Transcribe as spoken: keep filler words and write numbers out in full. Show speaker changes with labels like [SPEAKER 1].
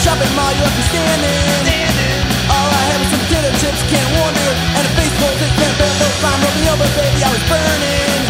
[SPEAKER 1] shopping mall, you left me standing. All I had was some potato chips, a can of warm beer, and a face full of thick cranberry. Both fine, rolled me over, baby, I was burning.